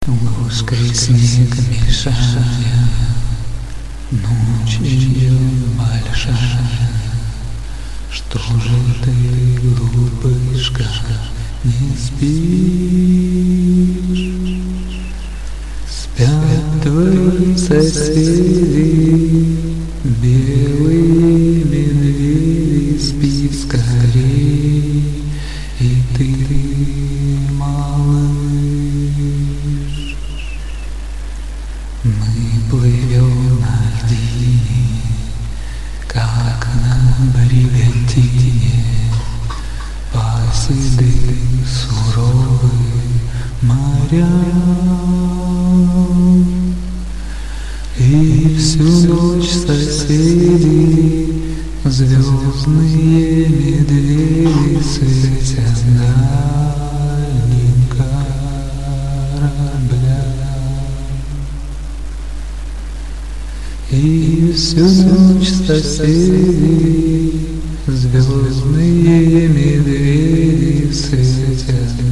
Ложкой снег мешая, ночь идет большая. Что же ты, глупышка, не спишь? Спят твои соседи, белые медведи, спи скорей, и ты, малыш. Мы плывем на льдине, как на бригантине, по седым суровым морям. И всю ночь соседи, звездные медведи, светят дальним кораблям. И всю ночь соседи, звездные медведи, светят